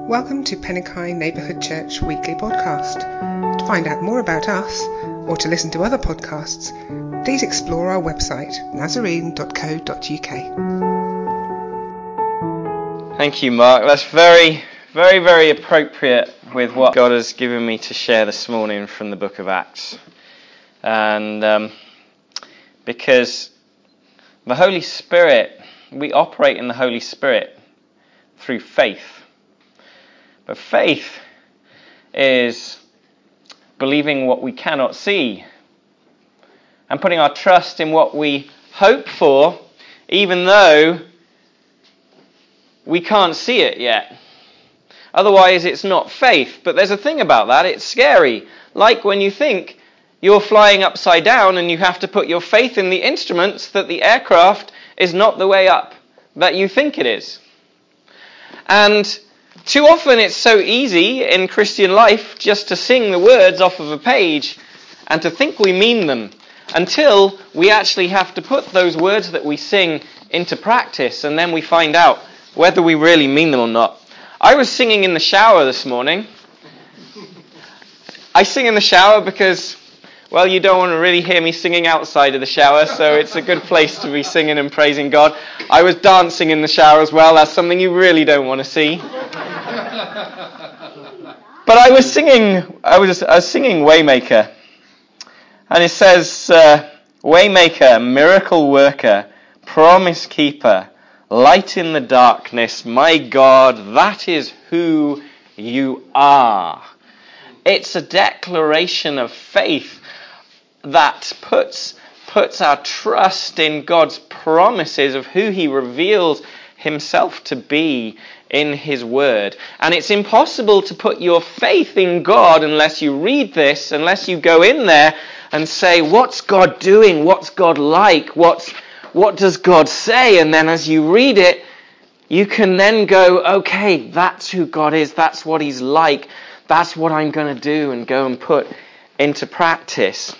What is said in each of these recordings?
Welcome to Pennycine Neighbourhood Church Weekly Podcast. To find out more about us, or to listen to other podcasts, please explore our website, nazarene.co.uk. Thank you, Mark. That's very, very, very appropriate with what God has given me to share this morning from the book of Acts. And because the Holy Spirit, we operate in the Holy Spirit through faith. But faith is believing what we cannot see and putting our trust in what we hope for, even though we can't see it yet. Otherwise, it's not faith. But there's a thing about that. It's scary. Like when you think you're flying upside down and you have to put your faith in the instruments that the aircraft is not the way up that you think it is. And too often it's so easy in Christian life just to sing the words off of a page and to think we mean them until we actually have to put those words that we sing into practice, and then we find out whether we really mean them or not. I was singing in the shower this morning. I sing in the shower because, well, you don't want to really hear me singing outside of the shower, so it's a good place to be singing and praising God. I was dancing in the shower as well. That's something you really don't want to see. But I was singing Waymaker. And it says, Waymaker, miracle worker, promise keeper, light in the darkness, my God, that is who you are. It's a declaration of faith that puts our trust in God's promises of who He reveals Himself to be in His Word. And it's impossible to put your faith in God unless you read this, unless you go in there and say, what's God doing? What's God like? What does God say? And then as you read it, you can then go, okay, that's who God is. That's what He's like. That's what I'm going to do and go and put into practice.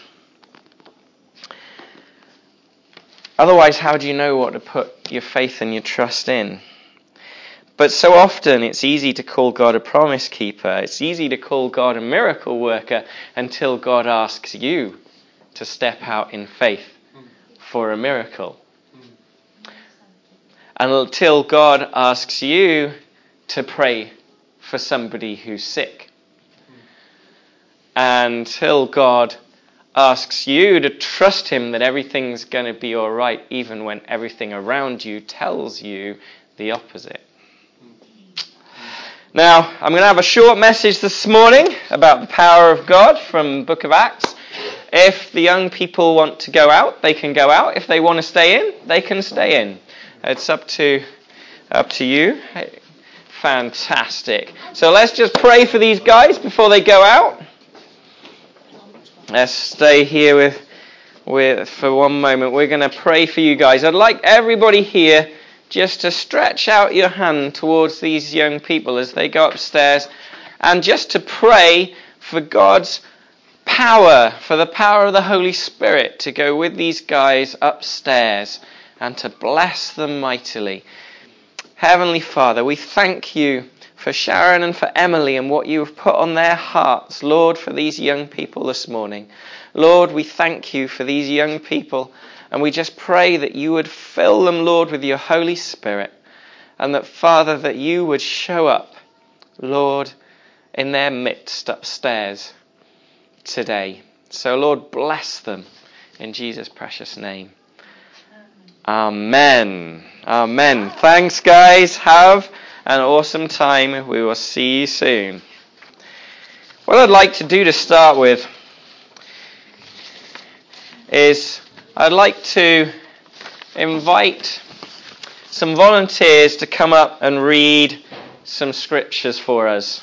Otherwise, how do you know what to put your faith and your trust in? But so often it's easy to call God a promise keeper. It's easy to call God a miracle worker until God asks you to step out in faith for a miracle. And until God asks you to pray for somebody who's sick. Until God asks you to trust Him that everything's going to be all right, even when everything around you tells you the opposite. Now, I'm going to have a short message this morning about the power of God from the book of Acts. If the young people want to go out, they can go out. If they want to stay in, they can stay in. It's up to you. Fantastic. So let's just pray for these guys before they go out. Let's stay here with for one moment. We're going to pray for you guys. I'd like everybody here just to stretch out your hand towards these young people as they go upstairs, and just to pray for God's power, for the power of the Holy Spirit to go with these guys upstairs and to bless them mightily. Heavenly Father, we thank you for Sharon and for Emily and what you have put on their hearts, Lord, for these young people this morning. Lord, we thank you for these young people, and we just pray that you would fill them, Lord, with your Holy Spirit, and that, Father, that you would show up, Lord, in their midst upstairs today. So, Lord, bless them in Jesus' precious name. Amen. Amen. Thanks, guys. Have an awesome time. We will see you soon. What I'd like to do to start with is I'd like to invite some volunteers to come up and read some scriptures for us.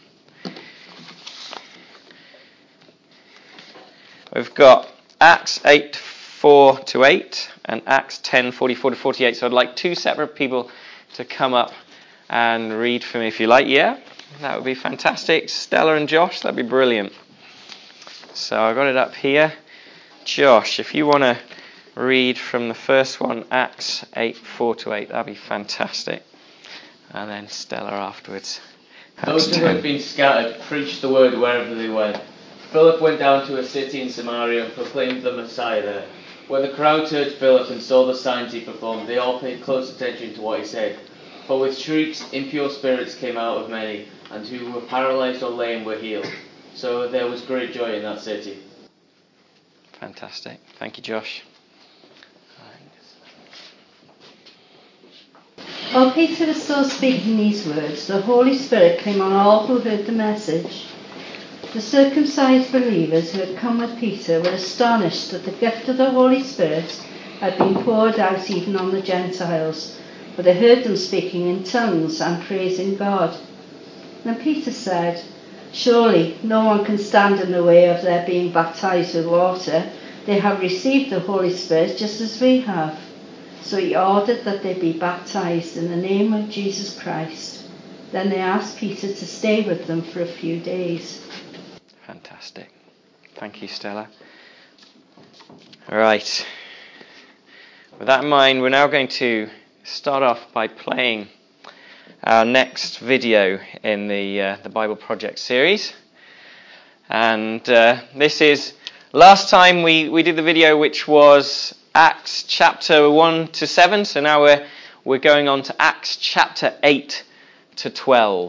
We've got Acts 8:4-8 and Acts 10:44-48. So I'd like two separate people to come up and read for me if you like. Yeah, that would be fantastic. Stella and Josh, that'd be brilliant. So I've got it up here. Josh, if you want to read from the first one, Acts 8:4-8, that'd be fantastic. And then Stella afterwards. Those who had been scattered preached the word wherever they went. Philip went down to a city in Samaria and proclaimed the Messiah there. When the crowd heard Philip and saw the signs he performed, they all paid close attention to what he said. For with shrieks, impure spirits came out of many, and who were paralyzed or lame were healed. So there was great joy in that city. Fantastic. Thank you, Josh. While Peter was still speaking these words, the Holy Spirit came on all who heard the message. The circumcised believers who had come with Peter were astonished that the gift of the Holy Spirit had been poured out even on the Gentiles, for they heard them speaking in tongues and praising God. Then Peter said, "Surely no one can stand in the way of their being baptized with water. They have received the Holy Spirit just as we have." So he ordered that they be baptized in the name of Jesus Christ. Then they asked Peter to stay with them for a few days. Fantastic. Thank you, Stella. All right. With that in mind, we're now going to start off by playing our next video in the Bible Project series. And this is, last time we did the video which was Acts chapter 1 to 7, so now we're going on to Acts chapter 8 to 12.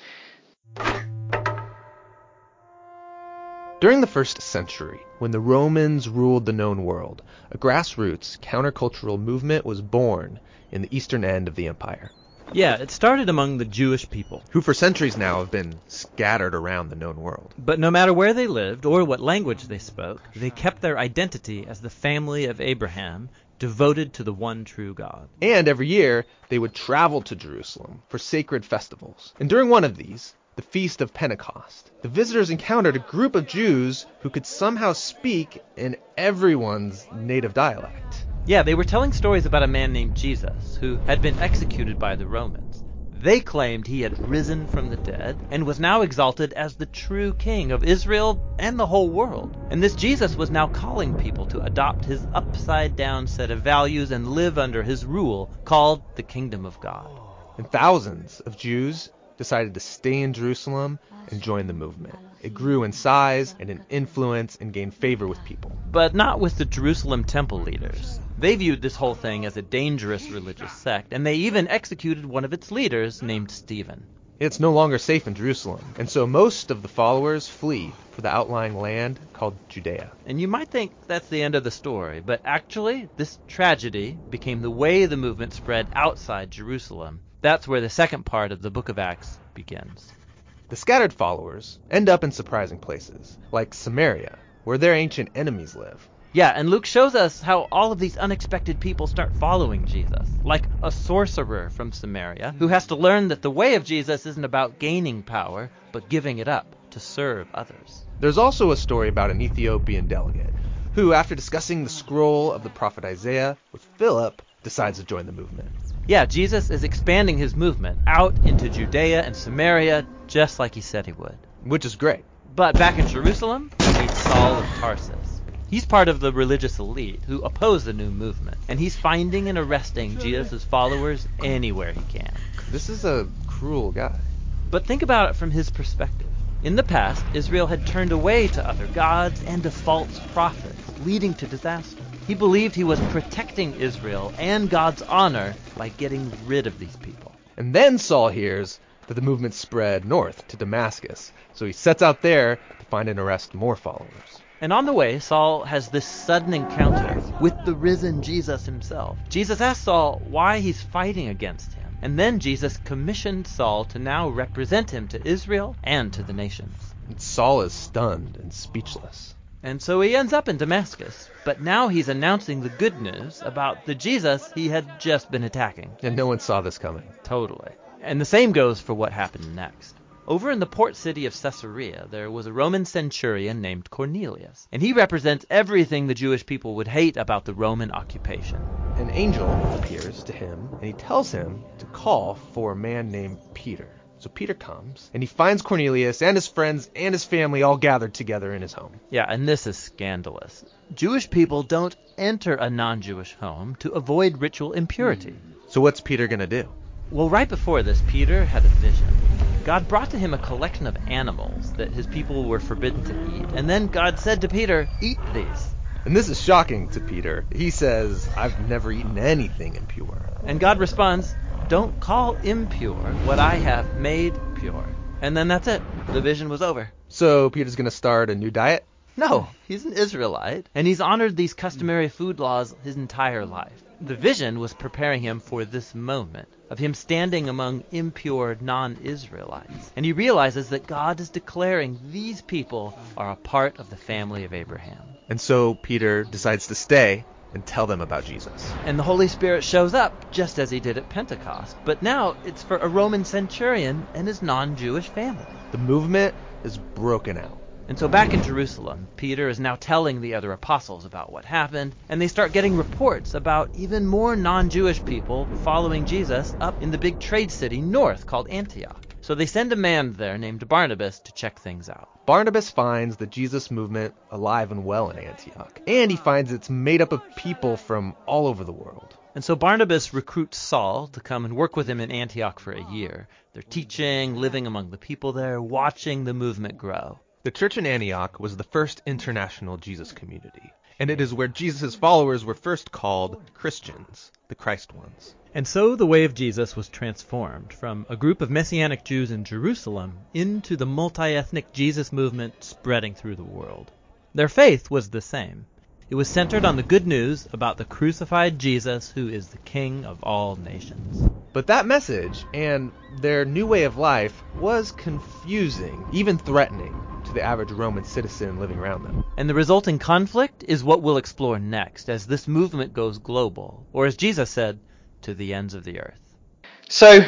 During the first century, when the Romans ruled the known world, a grassroots countercultural movement was born in the eastern end of the empire. Yeah, it started among the Jewish people, who for centuries now have been scattered around the known world. But no matter where they lived or what language they spoke, they kept their identity as the family of Abraham, devoted to the one true God. And every year, they would travel to Jerusalem for sacred festivals. And during one of these, the Feast of Pentecost, the visitors encountered a group of Jews who could somehow speak in everyone's native dialect. Yeah, they were telling stories about a man named Jesus who had been executed by the Romans. They claimed he had risen from the dead and was now exalted as the true king of Israel and the whole world. And this Jesus was now calling people to adopt his upside-down set of values and live under his rule, called the Kingdom of God. And thousands of Jews decided to stay in Jerusalem and join the movement. It grew in size and in influence and gained favor with people. But not with the Jerusalem temple leaders. They viewed this whole thing as a dangerous religious sect, and they even executed one of its leaders named Stephen. It's no longer safe in Jerusalem, and so most of the followers flee for the outlying land called Judea. And you might think that's the end of the story, but actually, this tragedy became the way the movement spread outside Jerusalem. That's where the second part of the book of Acts begins. The scattered followers end up in surprising places, like Samaria, where their ancient enemies live. Yeah, and Luke shows us how all of these unexpected people start following Jesus, like a sorcerer from Samaria who has to learn that the way of Jesus isn't about gaining power, but giving it up to serve others. There's also a story about an Ethiopian delegate who, after discussing the scroll of the prophet Isaiah with Philip, decides to join the movement. Yeah, Jesus is expanding his movement out into Judea and Samaria just like he said he would. Which is great. But back in Jerusalem, we meet Saul of Tarsus. He's part of the religious elite who oppose the new movement, and he's finding and arresting Jesus' followers anywhere he can. This is a cruel guy. But think about it from his perspective. In the past, Israel had turned away to other gods and to false prophets, leading to disaster. He believed he was protecting Israel and God's honor by getting rid of these people. And then Saul hears that the movement spread north to Damascus, so he sets out there to find and arrest more followers. And on the way, Saul has this sudden encounter with the risen Jesus himself. Jesus asks Saul why he's fighting against him. And then Jesus commissioned Saul to now represent him to Israel and to the nations. And Saul is stunned and speechless. And so he ends up in Damascus. But now he's announcing the good news about the Jesus he had just been attacking. And no one saw this coming. Totally. And the same goes for what happened next. Over in the port city of Caesarea, there was a Roman centurion named Cornelius, and he represents everything the Jewish people would hate about the Roman occupation. An angel appears to him, and he tells him to call for a man named Peter. So Peter comes, and he finds Cornelius and his friends and his family all gathered together in his home. Yeah, and this is scandalous. Jewish people don't enter a non-Jewish home to avoid ritual impurity. So what's Peter going to do? Well, right before this, Peter had a vision. God brought to him a collection of animals that his people were forbidden to eat. And then God said to Peter, "Eat these." And this is shocking to Peter. He says, "I've never eaten anything impure." And God responds, "Don't call impure what I have made pure." And then that's it. The vision was over. So Peter's going to start a new diet? No, he's an Israelite, and he's honored these customary food laws his entire life. The vision was preparing him for this moment of him standing among impure non-Israelites. And he realizes that God is declaring these people are a part of the family of Abraham. And so Peter decides to stay and tell them about Jesus. And the Holy Spirit shows up just as he did at Pentecost. But now it's for a Roman centurion and his non-Jewish family. The movement is broken out. And so back in Jerusalem, Peter is now telling the other apostles about what happened, and they start getting reports about even more non-Jewish people following Jesus up in the big trade city north called Antioch. So they send a man there named Barnabas to check things out. Barnabas finds the Jesus movement alive and well in Antioch, and he finds it's made up of people from all over the world. And so Barnabas recruits Saul to come and work with him in Antioch for a year. They're teaching, living among the people there, watching the movement grow. The church in Antioch was the first international Jesus community, and it is where Jesus' followers were first called Christians, the Christ ones. And so the way of Jesus was transformed from a group of Messianic Jews in Jerusalem into the multi-ethnic Jesus movement spreading through the world. Their faith was the same. It was centered on the good news about the crucified Jesus, who is the King of all nations. But that message and their new way of life was confusing, even threatening, to the average Roman citizen living around them. And the resulting conflict is what we'll explore next as this movement goes global, or as Jesus said, to the ends of the earth. So,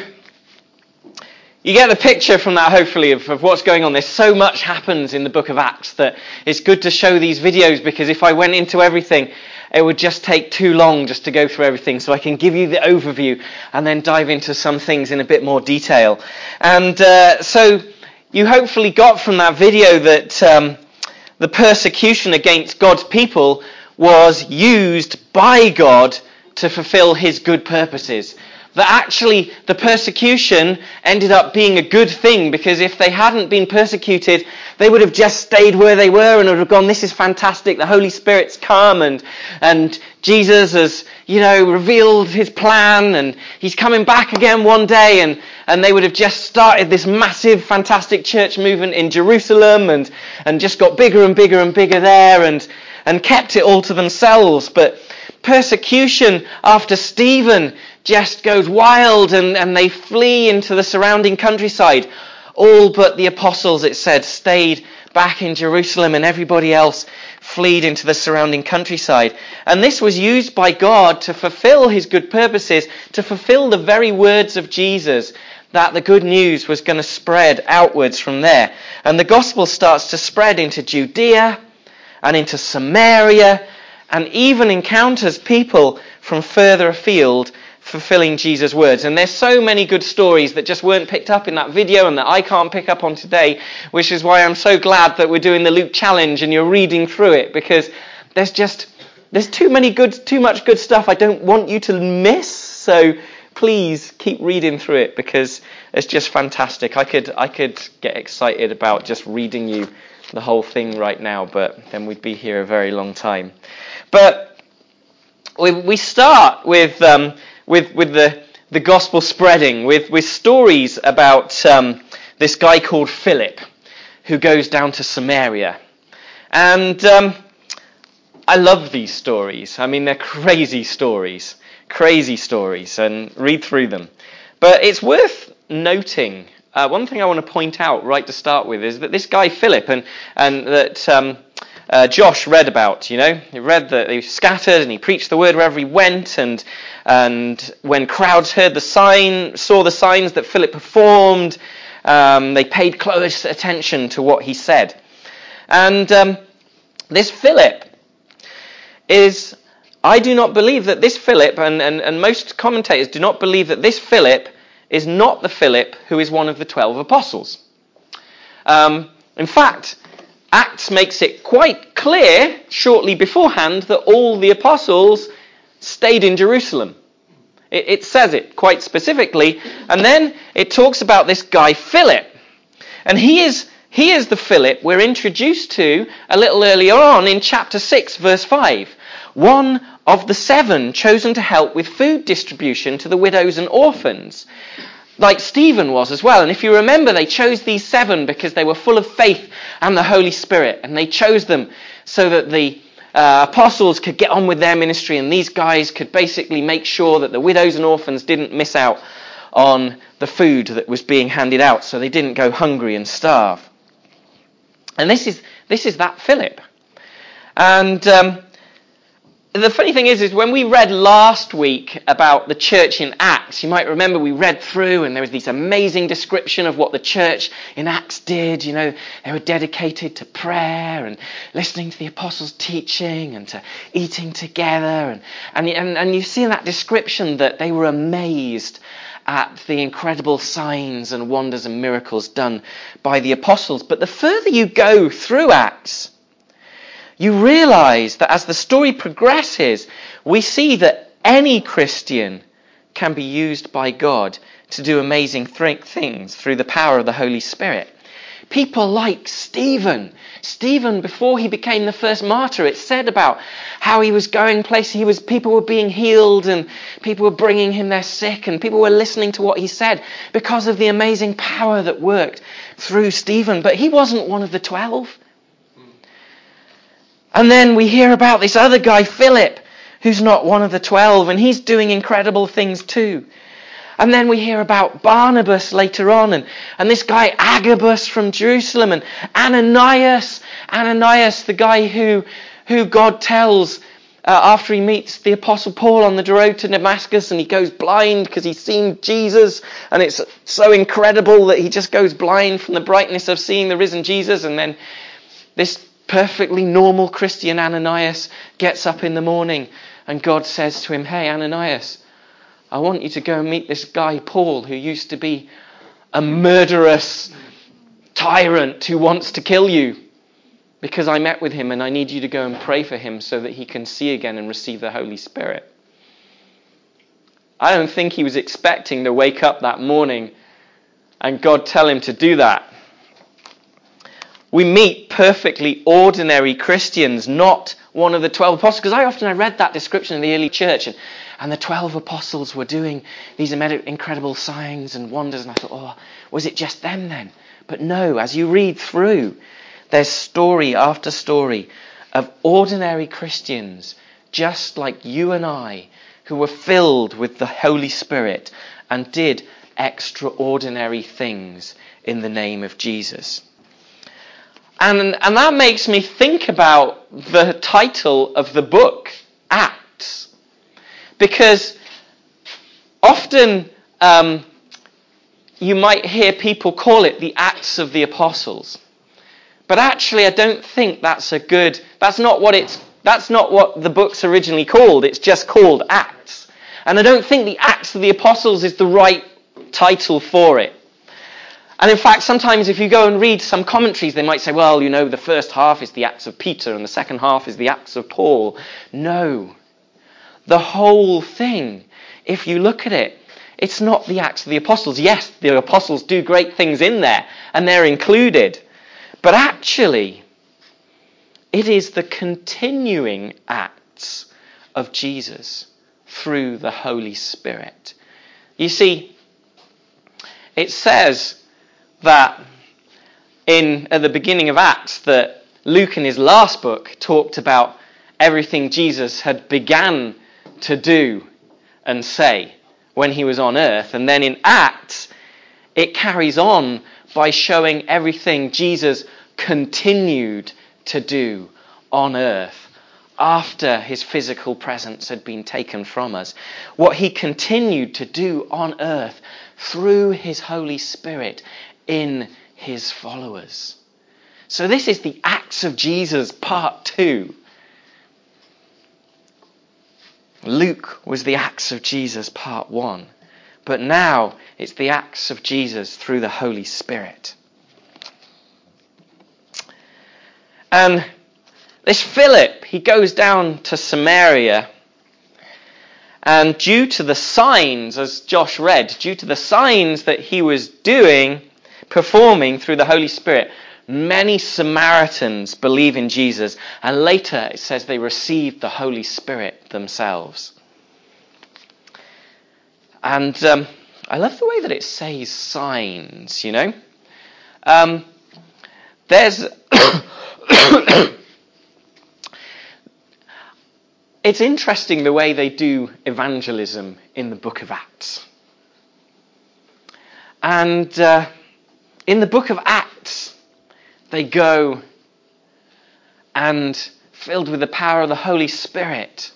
you get the picture from that, hopefully, of what's going on. There's so much happens in the book of Acts that it's good to show these videos, because if I went into everything, it would just take too long just to go through everything. So I can give you the overview and then dive into some things in a bit more detail. And so you hopefully got from that video that the persecution against God's people was used by God to fulfill his good purposes. That actually the persecution ended up being a good thing, because if they hadn't been persecuted, they would have just stayed where they were and would have gone, this is fantastic, the Holy Spirit's come and Jesus has, revealed his plan and he's coming back again one day, and they would have just started this massive, fantastic church movement in Jerusalem and just got bigger and bigger and bigger there and kept it all to themselves. But persecution after Stephen just goes wild and they flee into the surrounding countryside. All but the apostles, it said, stayed back in Jerusalem, and everybody else fled into the surrounding countryside. And this was used by God to fulfill his good purposes, to fulfill the very words of Jesus, that the good news was going to spread outwards from there. And the gospel starts to spread into Judea and into Samaria, and even encounters people from further afield fulfilling Jesus' words. And there's so many good stories that just weren't picked up in that video and that I can't pick up on today, which is why I'm so glad that we're doing the Luke Challenge and you're reading through it, because there's too much good stuff I don't want you to miss. So please keep reading through it, because it's just fantastic. I could get excited about just reading you the whole thing right now, but then we'd be here a very long time. But we start with the gospel spreading, with stories about this guy called Philip, who goes down to Samaria. And I love these stories. I mean, they're crazy stories, and read through them. But it's worth noting, one thing I want to point out right to start with is that this guy Philip, and that Josh read about, he read that he scattered and he preached the word wherever he went, and when crowds saw the signs that Philip performed, they paid close attention to what he said. And this Philip I do not believe that this Philip, and most commentators do not believe that this Philip is not the Philip who is one of the 12 apostles. In fact, Acts makes it quite clear shortly beforehand that all the apostles stayed in Jerusalem. It says it quite specifically. And then it talks about this guy Philip. And he is the Philip we're introduced to a little earlier on in chapter 6, verse 5. One of the 7 chosen to help with food distribution to the widows and orphans, like Stephen was as well. And if you remember, they chose these 7 because they were full of faith and the Holy Spirit. And they chose them so that the apostles could get on with their ministry, and these guys could basically make sure that the widows and orphans didn't miss out on the food that was being handed out, so they didn't go hungry and starve. And this is that Philip. And the funny thing is when we read last week about the church in Acts, you might remember we read through and there was this amazing description of what the church in Acts did. You know, they were dedicated to prayer and listening to the apostles' teaching and to eating together. And you see in that description that they were amazed at the incredible signs and wonders and miracles done by the apostles. But the further you go through Acts, you realize that as the story progresses, we see that any Christian can be used by God to do amazing things through the power of the Holy Spirit. People like Stephen. Stephen, before he became the first martyr, it said about how he was going places. People were being healed and people were bringing him their sick and people were listening to what he said because of the amazing power that worked through Stephen. But he wasn't one of the 12. And then we hear about this other guy, Philip, who's not one of the 12, and he's doing incredible things too. And then we hear about Barnabas later on, and this guy Agabus from Jerusalem, and Ananias, the guy who God tells after he meets the Apostle Paul on the road to Damascus, and he goes blind because he's seen Jesus, and it's so incredible that he just goes blind from the brightness of seeing the risen Jesus. And then this perfectly normal Christian Ananias gets up in the morning and God says to him, "Hey, Ananias, I want you to go and meet this guy Paul who used to be a murderous tyrant who wants to kill you, because I met with him and I need you to go and pray for him so that he can see again and receive the Holy Spirit." I don't think he was expecting to wake up that morning and God tell him to do that. We meet perfectly ordinary Christians, not one of the 12 apostles. Because I read that description in the early church, and the 12 apostles were doing these incredible signs and wonders, and I thought, was it just them then? But no, as you read through, there's story after story of ordinary Christians, just like you and I, who were filled with the Holy Spirit and did extraordinary things in the name of Jesus. And that makes me think about the title of the book, Acts. Because often you might hear people call it the Acts of the Apostles. But actually I don't think that's not what the book's originally called. It's just called Acts. And I don't think the Acts of the Apostles is the right title for it. And in fact, sometimes if you go and read some commentaries, they might say, well, the first half is the Acts of Peter and the second half is the Acts of Paul. No. The whole thing, if you look at it, it's not the Acts of the Apostles. Yes, the apostles do great things in there, and they're included. But actually, it is the continuing acts of Jesus through the Holy Spirit. You see, it says that at the beginning of Acts that Luke in his last book talked about everything Jesus had began to do and say when he was on earth. And then in Acts, it carries on by showing everything Jesus continued to do on earth after his physical presence had been taken from us. What he continued to do on earth through his Holy Spirit in his followers. So this is the Acts of Jesus part 2. Luke was the Acts of Jesus part 1. But now it's the Acts of Jesus through the Holy Spirit. And this Philip, he goes down to Samaria And due to the signs, as Josh read, due to the signs that he was performing through the Holy Spirit, many Samaritans believe in Jesus. And later it says they received the Holy Spirit themselves. And I love the way that it says signs, you know. There's... It's interesting the way they do evangelism in the book of Acts. And in the book of Acts, they go and, filled with the power of the Holy Spirit,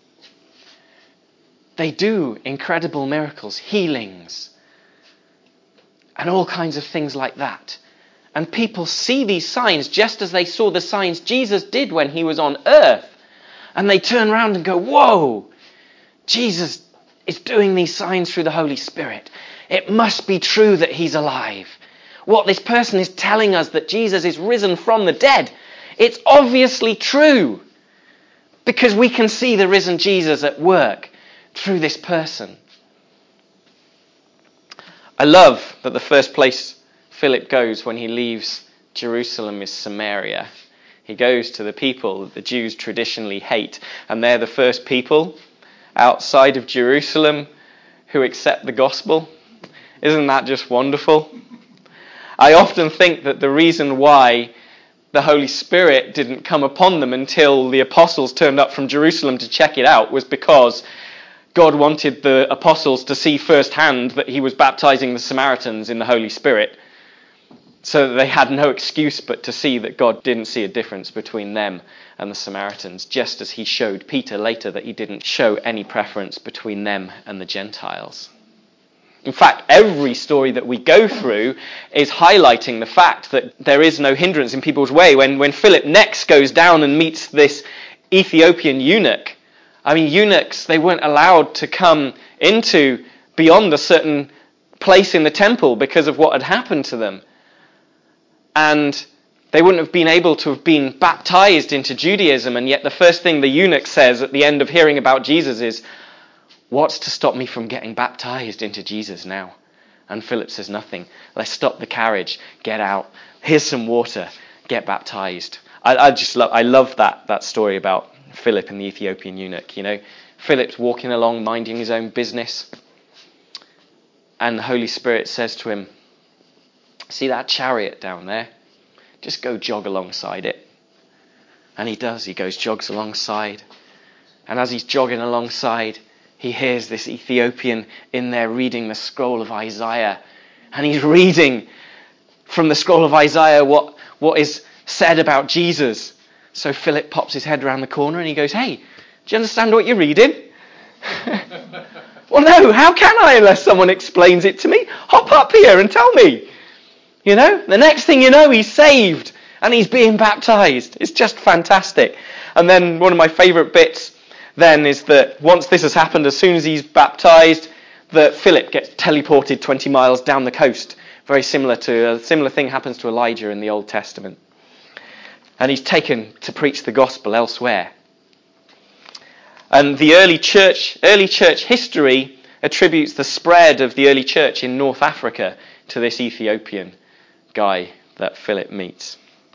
they do incredible miracles, healings, and all kinds of things like that. And people see these signs just as they saw the signs Jesus did when he was on earth. And they turn around and go, whoa, Jesus is doing these signs through the Holy Spirit. It must be true that he's alive. What this person is telling us, that Jesus is risen from the dead, it's obviously true. Because we can see the risen Jesus at work through this person. I love that the first place Philip goes when he leaves Jerusalem is Samaria. He goes to the people that the Jews traditionally hate, and they're the first people outside of Jerusalem who accept the gospel. Isn't that just wonderful? I often think that the reason why the Holy Spirit didn't come upon them until the apostles turned up from Jerusalem to check it out was because God wanted the apostles to see firsthand that he was baptizing the Samaritans in the Holy Spirit, so that they had no excuse but to see that God didn't see a difference between them and the Samaritans, just as he showed Peter later that he didn't show any preference between them and the Gentiles. In fact, every story that we go through is highlighting the fact that there is no hindrance in people's way. When Philip next goes down and meets this Ethiopian eunuch, I mean, eunuchs, they weren't allowed to come into beyond a certain place in the temple because of what had happened to them. And they wouldn't have been able to have been baptized into Judaism. And yet the first thing the eunuch says at the end of hearing about Jesus is, what's to stop me from getting baptized into Jesus now? And Philip says, nothing. Let's stop the carriage. Get out. Here's some water. Get baptized. I love that story about Philip and the Ethiopian eunuch. You know, Philip's walking along, minding his own business. And the Holy Spirit says to him, see that chariot down there? Just go jog alongside it. And he does. He jogs alongside. And as he's jogging alongside, he hears this Ethiopian in there reading the scroll of Isaiah. And he's reading from the scroll of Isaiah what is said about Jesus. So Philip pops his head around the corner and he goes, hey, do you understand what you're reading? Well, no, how can I unless someone explains it to me? Hop up here and tell me. You know, the next thing you know, he's saved and he's being baptized. It's just fantastic. And then one of my favourite bits then is that once this has happened, as soon as he's baptized, that Philip gets teleported 20 miles down the coast. Very similar to a similar thing happens to Elijah in the Old Testament. And he's taken to preach the gospel elsewhere. And the early church history attributes the spread of the early church in North Africa to this Ethiopian guy that Philip meets.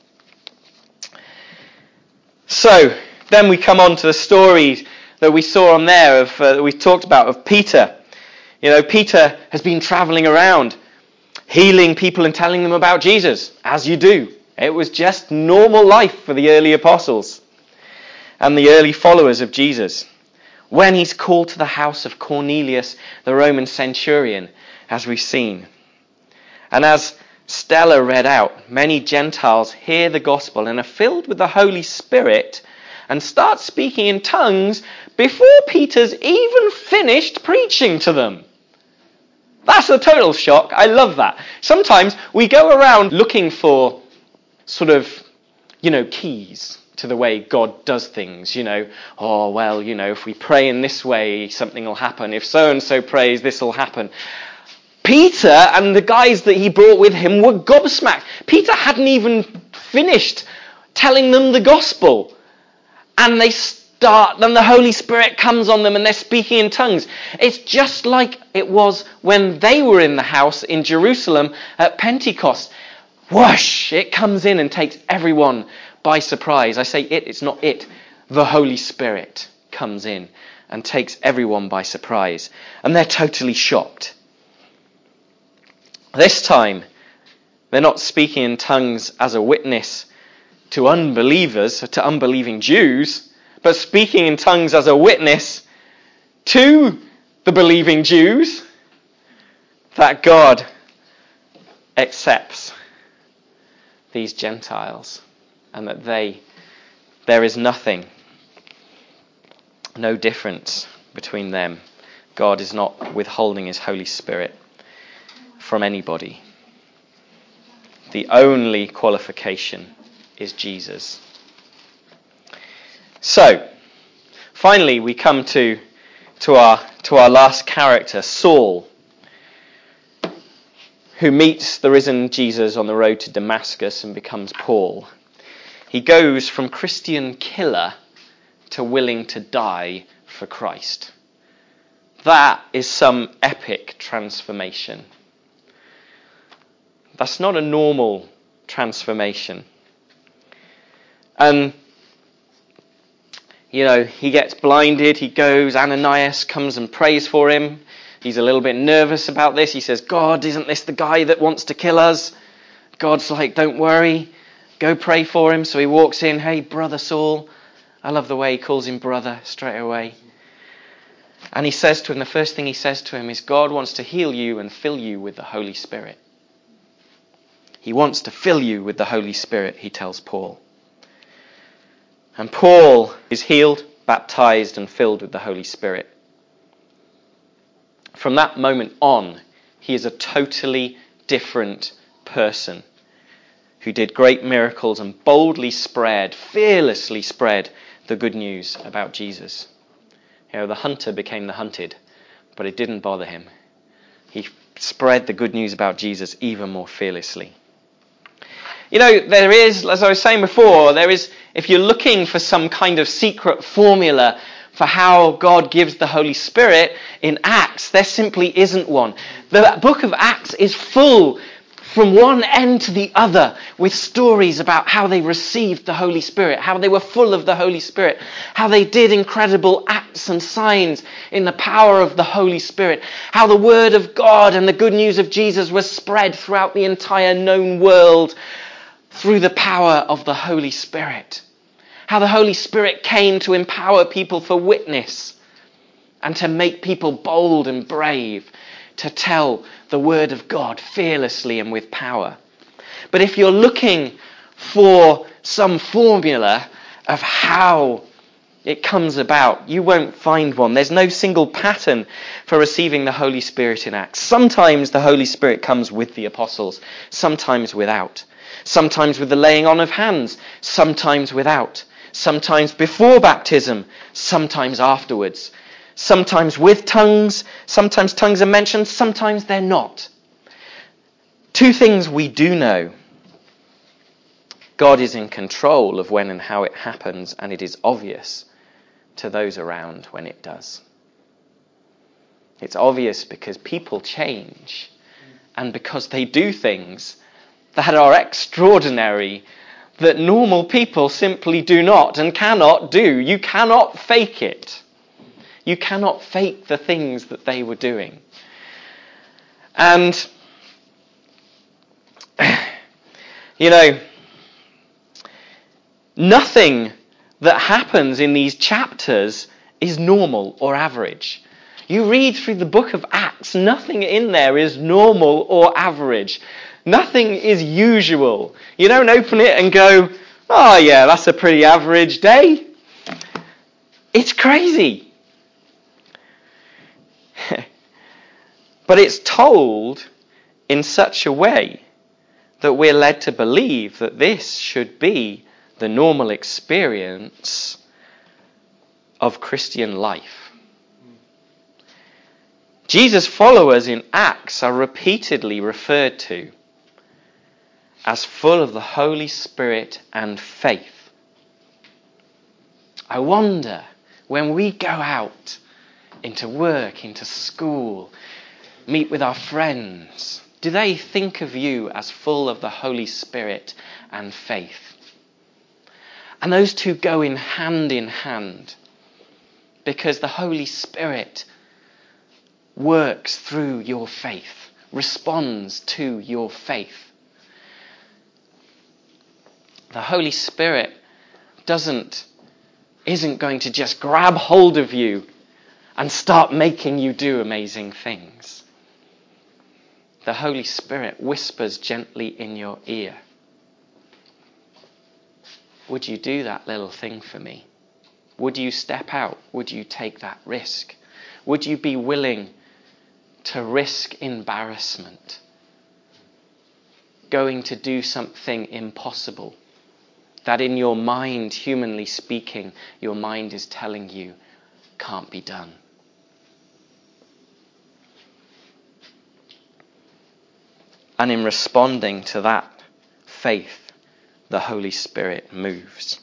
So then we come on to the story that we saw on there that we talked about of Peter. You know, Peter has been travelling around healing people and telling them about Jesus, as you do. It was just normal life for the early apostles and the early followers of Jesus. When he's called to the house of Cornelius, the Roman centurion, as we've seen. And as Stella read out, many Gentiles hear the gospel and are filled with the Holy Spirit and start speaking in tongues before Peter's even finished preaching to them. That's a total shock. I love that. Sometimes we go around looking for sort of, keys to the way God does things, Oh, well, if we pray in this way, something will happen. If so-and-so prays, this will happen. Peter and the guys that he brought with him were gobsmacked. Peter hadn't even finished telling them the gospel. And they start, then the Holy Spirit comes on them and they're speaking in tongues. It's just like it was when they were in the house in Jerusalem at Pentecost. Whoosh! It comes in and takes everyone by surprise. I say it's not it. The Holy Spirit comes in and takes everyone by surprise. And they're totally shocked. This time, they're not speaking in tongues as a witness to unbelievers, to unbelieving Jews, but speaking in tongues as a witness to the believing Jews that God accepts these Gentiles and that there is nothing, no difference between them. God is not withholding his Holy Spirit from anybody. The only qualification is Jesus. So, finally we come to our last character, Saul, who meets the risen Jesus on the road to Damascus and becomes Paul. He goes from Christian killer to willing to die for Christ. That is some epic transformation. That's not a normal transformation. And, he gets blinded, he goes, Ananias comes and prays for him. He's a little bit nervous about this. He says, God, isn't this the guy that wants to kill us? God's like, don't worry, go pray for him. So he walks in, hey, brother Saul. I love the way he calls him brother straight away. And he says to him, the first thing he says to him is, God wants to heal you and fill you with the Holy Spirit. He wants to fill you with the Holy Spirit, he tells Paul. And Paul is healed, baptized, and filled with the Holy Spirit. From that moment on, he is a totally different person who did great miracles and boldly fearlessly spread the good news about Jesus. The hunter became the hunted, but it didn't bother him. He spread the good news about Jesus even more fearlessly. There is, as I was saying before, if you're looking for some kind of secret formula for how God gives the Holy Spirit in Acts, there simply isn't one. The book of Acts is full from one end to the other with stories about how they received the Holy Spirit, how they were full of the Holy Spirit, how they did incredible acts and signs in the power of the Holy Spirit, how the word of God and the good news of Jesus was spread throughout the entire known world through the power of the Holy Spirit. How the Holy Spirit came to empower people for witness and to make people bold and brave to tell the word of God fearlessly and with power. But if you're looking for some formula of how it comes about, you won't find one. There's no single pattern for receiving the Holy Spirit in Acts. Sometimes the Holy Spirit comes with the apostles, sometimes without. Sometimes with the laying on of hands, sometimes without. Sometimes before baptism, sometimes afterwards. Sometimes with tongues, sometimes tongues are mentioned, sometimes they're not. Two things we do know. God is in control of when and how it happens, and it is obvious to those around when it does. It's obvious because people change, and because they do things that are extraordinary, that normal people simply do not and cannot do. You cannot fake it. You cannot fake the things that they were doing. And, nothing that happens in these chapters is normal or average. You read through the book of Acts, nothing in there is normal or average. Nothing is usual. You don't open it and go, oh yeah, that's a pretty average day. It's crazy. But it's told in such a way that we're led to believe that this should be the normal experience of Christian life. Jesus' followers in Acts are repeatedly referred to as full of the Holy Spirit and faith. I wonder when we go out into work, into school, meet with our friends, do they think of you as full of the Holy Spirit and faith? And those two go in hand because the Holy Spirit works through your faith, responds to your faith. The Holy Spirit isn't going to just grab hold of you and start making you do amazing things. The Holy Spirit whispers gently in your ear. Would you do that little thing for me? Would you step out? Would you take that risk? Would you be willing to risk embarrassment? Going to do something impossible that in your mind, humanly speaking, your mind is telling you can't be done. And in responding to that faith, the Holy Spirit moves.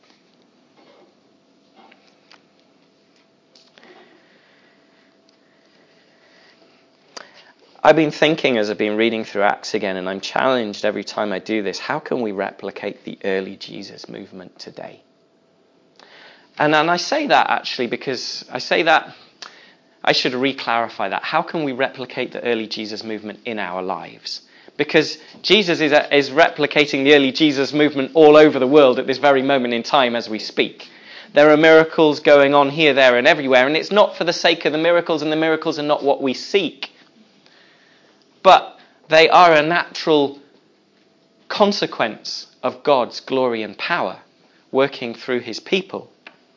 I've been thinking as I've been reading through Acts again, and I'm challenged every time I do this, how can we replicate the early Jesus movement today? And I say that actually because I should re-clarify that. How can we replicate the early Jesus movement in our lives? Because Jesus is replicating the early Jesus movement all over the world at this very moment in time as we speak. There are miracles going on here, there, and everywhere, and it's not for the sake of the miracles, and the miracles are not what we seek. But they are a natural consequence of God's glory and power working through his people.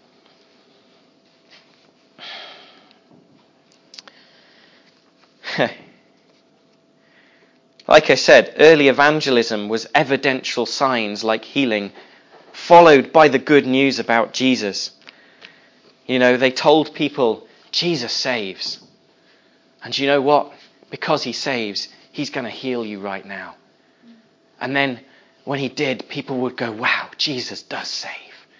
Like I said, early evangelism was evidential signs like healing, followed by the good news about Jesus. You know, they told people, Jesus saves. And you know what? Because he saves, he's going to heal you right now. And then when he did, people would go, wow, Jesus does save.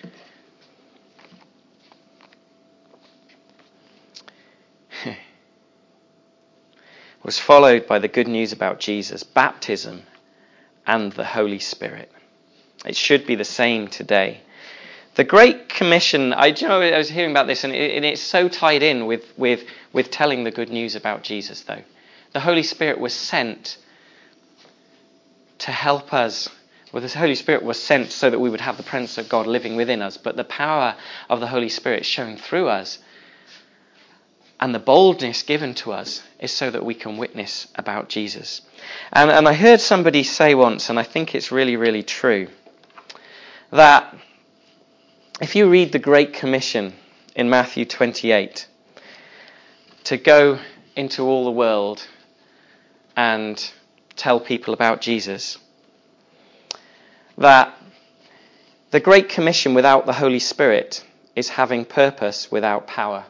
Was followed by the good news about Jesus, baptism, and the Holy Spirit. It should be the same today. The Great Commission, I was hearing about this, and it's so tied in with telling the good news about Jesus, though. The Holy Spirit was sent to help us. Well, the Holy Spirit was sent so that we would have the presence of God living within us, but the power of the Holy Spirit showing through us and the boldness given to us is so that we can witness about Jesus. And I heard somebody say once, and I think it's really, really true, that if you read the Great Commission in Matthew 28, to go into all the world and tell people about Jesus, that the Great Commission without the Holy Spirit is having purpose without power.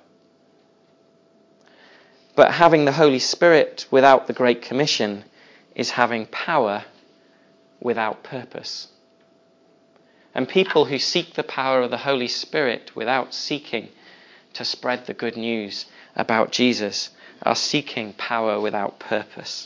But having the Holy Spirit without the Great Commission is having power without purpose. And people who seek the power of the Holy Spirit without seeking to spread the good news about Jesus are seeking power without purpose.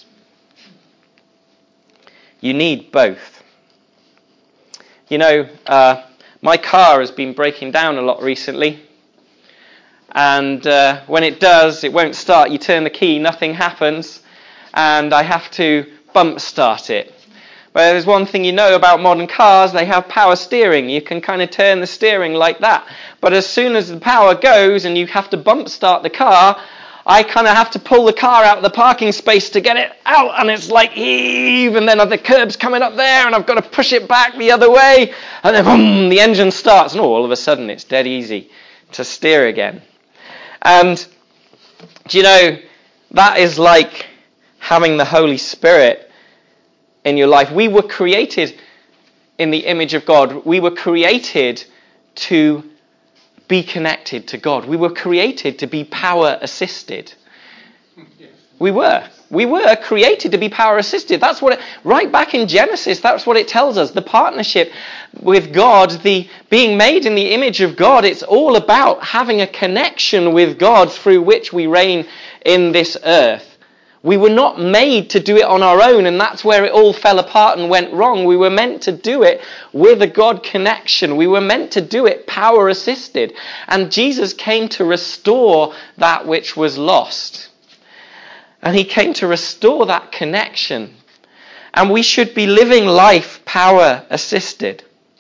You need both. You know, my car has been breaking down a lot recently. And when it does, it won't start. You turn the key, nothing happens. And I have to bump start it. But there's one thing you know about modern cars, they have power steering. You can kind of turn the steering like that. But as soon as the power goes and you have to bump start the car, I kind of have to pull the car out of the parking space to get it out. And it's like heave, and then the curb's coming up there and I've got to push it back the other way. And then boom, the engine starts. And all of a sudden it's dead easy to steer again. And, do you know, that is like having the Holy Spirit in your life. We were created in the image of God. We were created to be connected to God. We were created to be power assisted. We were. We were created to be power assisted. That's what right back in Genesis, that's what it tells us. The partnership with God, the being made in the image of God, it's all about having a connection with God through which we reign in this earth. We were not made to do it on our own, and that's where it all fell apart and went wrong. We were meant to do it with a God connection. We were meant to do it power assisted. And Jesus came to restore that which was lost. And he came to restore that connection. And we should be living life power assisted.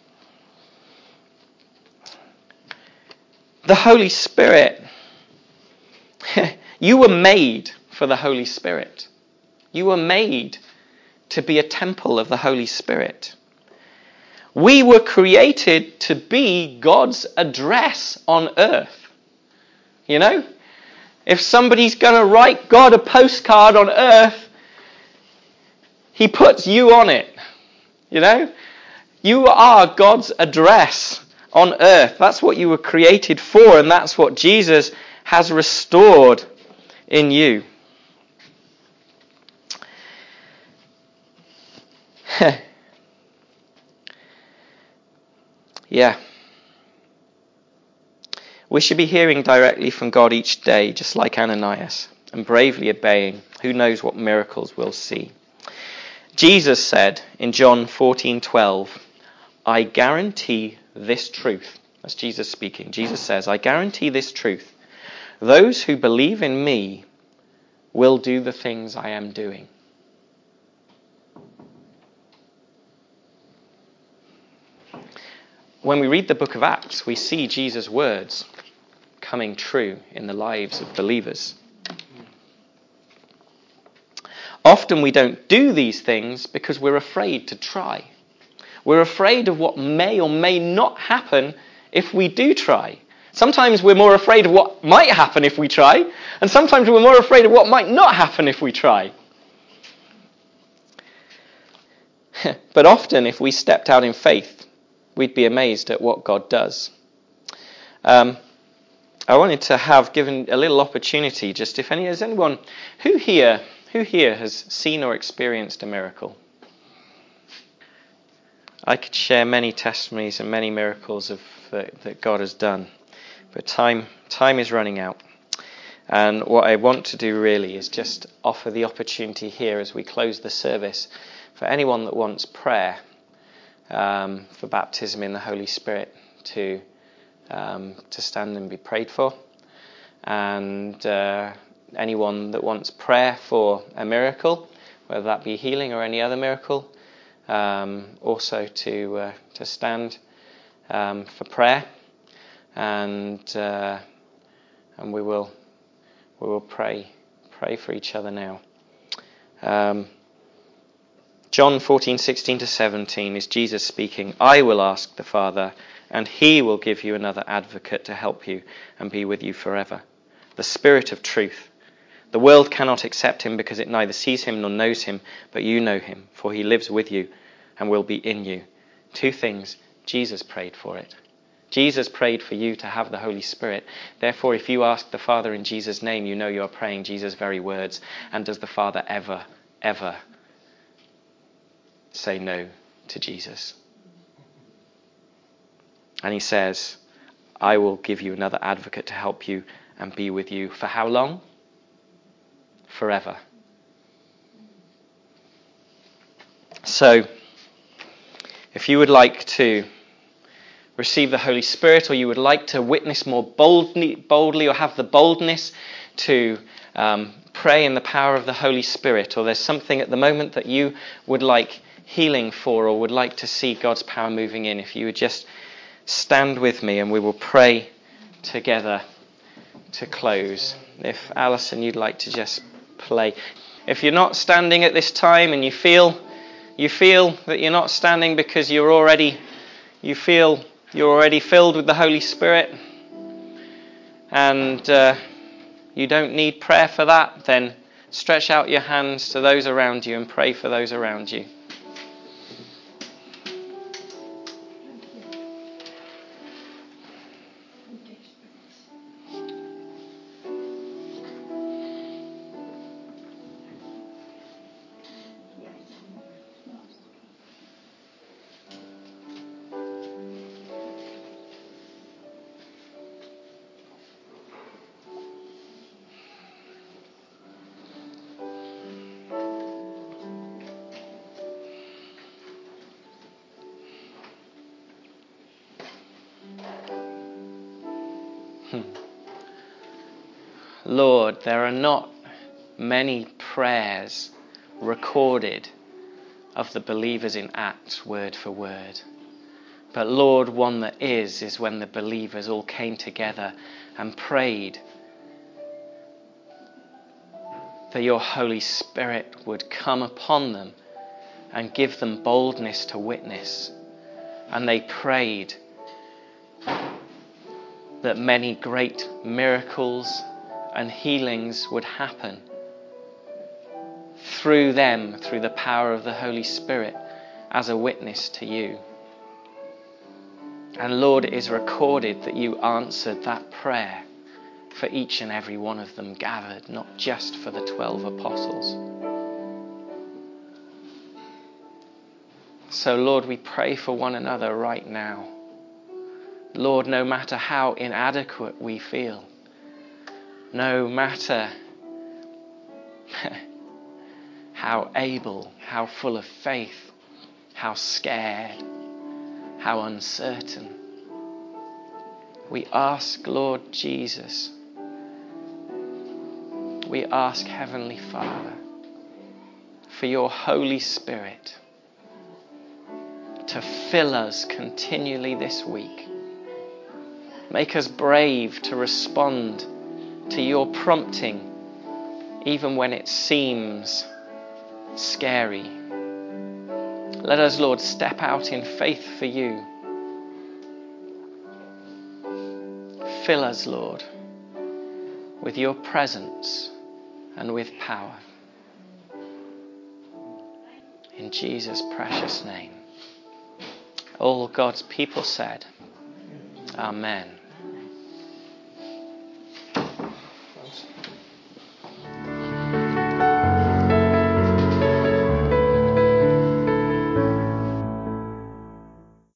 The Holy Spirit. You were made for the Holy Spirit. You were made to be a temple of the Holy Spirit. We were created to be God's address on earth. You know? If somebody's going to write God a postcard on earth, he puts you on it. You know? You are God's address on earth. That's what you were created for, and that's what Jesus has restored in you. Yeah. We should be hearing directly from God each day, just like Ananias, and bravely obeying. Who knows what miracles we'll see. Jesus said in John 14:12, I guarantee this truth. That's Jesus speaking. Jesus says, I guarantee this truth. Those who believe in me will do the things I am doing. When we read the book of Acts, we see Jesus' words coming true in the lives of believers. Often we don't do these things because we're afraid to try. We're afraid of what may or may not happen if we do try. Sometimes we're more afraid of what might happen if we try, and sometimes we're more afraid of what might not happen if we try. But often, if we stepped out in faith, we'd be amazed at what God does. I wanted to have given a little opportunity, just if there's anyone who here has seen or experienced a miracle. I could share many testimonies and many miracles that God has done, but time is running out. And what I want to do really is just offer the opportunity here as we close the service for anyone that wants prayer for baptism in the Holy Spirit to stand and be prayed for, and anyone that wants prayer for a miracle, whether that be healing or any other miracle, also to stand for prayer, and we will pray for each other now. John 14:16-17 is Jesus speaking. I will ask the Father, and he will give you another advocate to help you and be with you forever. The Spirit of truth. The world cannot accept him because it neither sees him nor knows him, but you know him, for he lives with you and will be in you. Two things. Jesus prayed for it. Jesus prayed for you to have the Holy Spirit. Therefore, if you ask the Father in Jesus' name, you know you are praying Jesus' very words. And does the Father ever say no to Jesus? And he says, I will give you another advocate to help you and be with you. For how long? Forever. So, if you would like to receive the Holy Spirit, or you would like to witness more boldly or have the boldness to pray in the power of the Holy Spirit, or there's something at the moment that you would like healing for or would like to see God's power moving in, if you would just stand with me and we will pray together to close. If Alison, you'd like to just play. If you're not standing at this time and you feel that you're not standing because you're already filled with the Holy Spirit, and you don't need prayer for that, then stretch out your hands to those around you and pray for those around you. Lord, there are not many prayers recorded of the believers in Acts word for word. But Lord, one that is when the believers all came together and prayed that your Holy Spirit would come upon them and give them boldness to witness. And they prayed that many great miracles and healings would happen through them, through the power of the Holy Spirit, as a witness to you. And Lord, it is recorded that you answered that prayer for each and every one of them gathered, not just for the 12 apostles. So Lord, we pray for one another right now. Lord, no matter how inadequate we feel, no matter how able, how full of faith, how scared, how uncertain, we ask, Lord Jesus, we ask, Heavenly Father, for your Holy Spirit to fill us continually this week. Make us brave to respond to your prompting, even when it seems scary. Let us, Lord, step out in faith for you. Fill us, Lord, with your presence and with power. In Jesus' precious name. All God's people said, Amen.